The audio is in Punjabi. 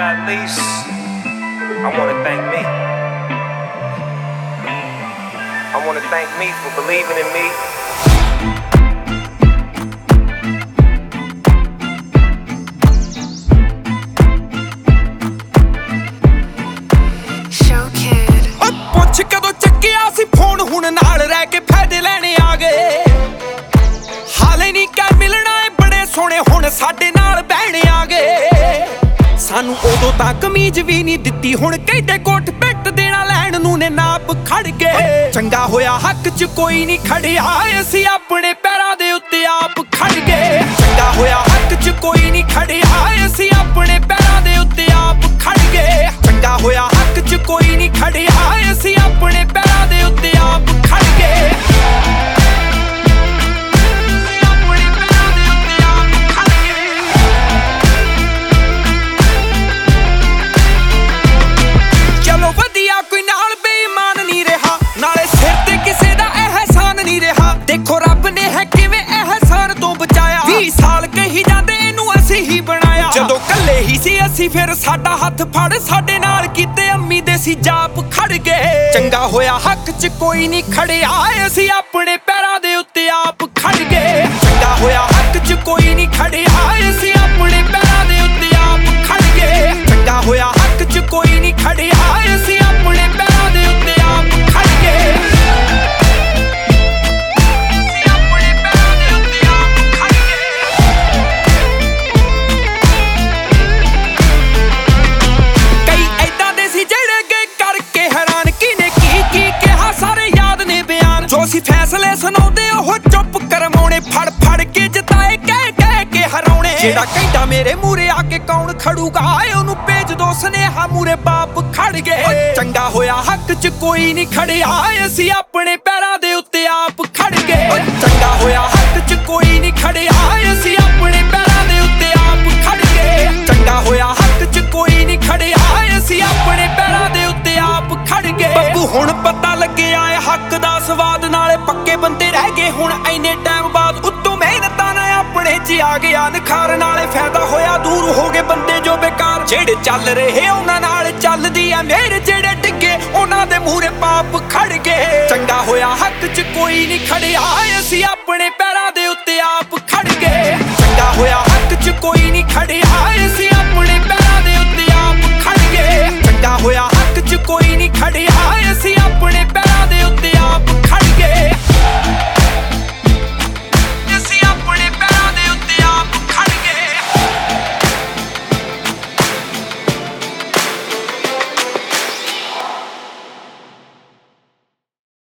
not least, I want to thank me. I want to thank me for believing in me. ਪੁੱਛ ਕਦੋਂ ਚੱਕਿਆ ਸੀ ਫੋਨ ਹੁਣ ਨਾਲ ਰਹਿ ਕੇ ਫਾਇਦੇ ਲੈਣੇ ਆ ਗਏ ਹਾਲੇ ਨਹੀਂ ਕਹਿ ਮਿਲਣਾ ਏ ਬੜੇ ਸੋਹਣੇ ਹੁਣ ਸਾਡੇ ਨਾਲ ਬਹਿਣੇ ਆ ਗਏ ਸਾਨੂੰ ਉਦੋਂ ਤਾਂ ਕਮੀਜ਼ ਵੀ ਨਹੀਂ ਦਿੱਤੀ ਹੁਣ ਕਹਿੰਦੇ ਕੋਟ ਪਿੱਟ ਦੇਣਾ ਲੈਣ ਨੂੰ ਨੇ ਨਾਪ ਖੜ ਗਏ ਚੰਗਾ ਹੋਇਆ ਹੱਕ 'ਚ ਕੋਈ ਨਹੀਂ ਖੜਿਆ ਅਸੀਂ ਆਪਣੇ ਪੈਰਾਂ ਦੇ ਉੱਤੇ ਆਪ ਖੜ ਗਏ ਚੰਗਾ ਹੋਇਆ ਹੱਕ 'ਚ ਕੋਈ ਨਹੀਂ ਖੜਿਆ ਅਸੀਂ ਆਪਣੇ ਪੈਰਾਂ ਦੇ ਉੱਤੇ ਆਪ ਖੜ ਗਏ ਚੰਗਾ ਹੋਇਆ ਹੱਕ 'ਚ ਕੋਈ ਨਹੀਂ ਖੜਿਆ ਅਸੀਂ ਆਪਣੇ ਪੈਰਾਂ ਦੇ ਉੱਤੇ ਆਪ ਖੜ ਗਏ ਚਲੋ ਵਧੀਆ ਕੋਈ ਨਾਲ ਬੇਈਮਾਨ ਨਹੀਂ ਰਿਹਾ ਨਾਲੇ ਸਿਰ ਤੇ ਕਿਸੇ ਦਾ ਅਹਿਸਾਨ ਨਹੀਂ ਰਿਹਾ ਦੇਖੋ ਰੱਬ ਨੇ ਹੈ ਕਿਵੇਂ ਅਹਿਸਾਨ ਤੋਂ ਬਚਾਇਆ 20 ਸਾਲ ਕਹੀ ਜਾਂਦੇ ਇਹਨੂੰ ਅਸੀਂ ਹੀ ਬਣਾਇਆ ਜਦੋਂ ਕੱਲੇ ਹੀ ਸੀ ਅਸੀਂ ਫਿਰ ਸਾਡਾ ਹੱਥ ਫੜ ਸਾਡੇ ਨਾਲ ਕੀਤੇ ਅੰਮੀ ਦੇ ਸੀ ਜਾਪ ਖੜ ਗਏ ਚੰਗਾ ਹੋਇਆ ਹੱਕ 'ਚ ਕੋਈ ਨਹੀਂ ਖੜਿਆ ਅਸੀਂ ਆਪਣੇ ਪੈਰਾਂ ਦੇ ਉੱਤੇ ਆਪ ਖੜ ਗਏ ਚੰਗਾ ਹੋਇਆ ਹੱਕ 'ਚ ਕੋਈ ਨਹੀਂ ਖੜਿਆ ਅਸੀਂ ਆਪਣੇ ਪੈਰਾਂ ਦੇ ਉੱਤੇ ਆਪ ਖੜ ਗਏ ਚੰਗਾ ਹੋਇਆ ਹੱਕ 'ਚ ਕੋਈ ਨਹੀਂ ਖੜਿਆ ਅਸੀਂ ਆਪਣੇ ਪੈਰਾਂ ਦੇ ਉੱਤੇ ਆਪ ਖੜ ਗਏ ਅਸੀਂ ਫੈਸਲੇ ਸੁਣਾਉਂਦੇ ਉਹ ਚੁੱਪ ਕਰਵਾਉਣੇ ਫੜ ਫੜ ਕੇ ਜਿਤਾਏ ਕਹਿ ਕਹਿ ਕੇ ਹਰਾਉਣੇ ਜਿਹੜਾ ਕਹਿੰਦਾ ਮੇਰੇ ਮੂਰੇ ਆ ਕੇ ਕੌਣ ਖੜੂਗਾ ਉਹਨੂੰ ਭੇਜ ਦੋ ਸੁਨੇਹਾ ਮੂਰੇ ਬਾਪ ਖੜ ਗਏ ਚੰਗਾ ਹੋਇਆ ਹੱਕ 'ਚ ਕੋਈ ਨਹੀਂ ਖੜਿਆ ਅਸੀਂ ਆਪਣੇ ਪੈਰਾਂ ਦੇ ਉੱਤੇ ਆਪ ਖੜ ਗਏ ਚੰਗਾ ਹੋਇਆ ਹੱਕ 'ਚ ਕੋਈ ਨਹੀਂ ਖੜਿਆ ਅਸੀਂ ਆਪਣੇ ਪੈਰਾਂ ਦੇ ਉੱਤੇ ਆਪ ਖੜ ਗਏ ਚੰਗਾ ਹੋਇਆ ਹੱਕ 'ਚ ਕੋਈ ਨਹੀਂ ਖੜਿਆ ਅਸੀਂ ਆਪਣੇ ਪੈਰਾਂ ਦੇ ਉੱਤੇ ਆਪ ਖੜ ਗਏ ਬੱਬੂ ਹੁਣ ਪਤਾ ਲੱਗਿਆ ਏ ਹੱਕ ਦਾ ਸਵਾਦ ਨਾਲੇ ਪੱਕੇ ਬੰਦੇ ਰਹਿ ਗਏ ਹੁਣ ਐਨੇ ਟਾਈਮ ਬਾਅਦ ਉੱਤੋਂ ਮਿਹਨਤਾਂ ਨਾਲ ਆਪਣੇ 'ਚ ਆ ਗਿਆ ਨਿਖਾਰ ਨਾਲੇ ਫਾਇਦਾ ਹੋਇਆ ਦੂਰ ਹੋ ਗਏ ਬੰਦੇ ਜੋ ਬੇਕਾਰ ਜਿਹੜੇ ਚੱਲ ਰਹੇ ਉਹਨਾਂ ਨਾਲ ਚੱਲਦੀ ਆ ਮੇਰੇ ਜਿਹੜੇ ਡਿੱਗੇ ਉਹਨਾਂ ਦੇ ਮੂਹਰੇ ਪਾਪ ਖੜ ਗਏ ਚੰਗਾ ਹੋਇਆ ਹੱਕ 'ਚ ਕੋਈ ਨਹੀਂ ਖੜਿਆ ਅਸੀਂ ਆਪਣੇ ਪੈਰਾਂ ਦੇ ਉੱਤੇ ਆਪ ਖੜ ਗਏ ਚੰਗਾ ਹੋਇਆ ਹੱਕ 'ਚ ਕੋਈ ਨਹੀਂ ਖੜਿਆ ਅਸੀਂ ਆਪਣੇ ਪੈਰਾਂ ਦੇ ਉੱਤੇ ਆਪ ਖੜ ਗਏ ਚੰਗਾ ਹੋਇਆ ਹੱਕ 'ਚ ਕੋਈ ਨਹੀਂ ਖੜਿਆ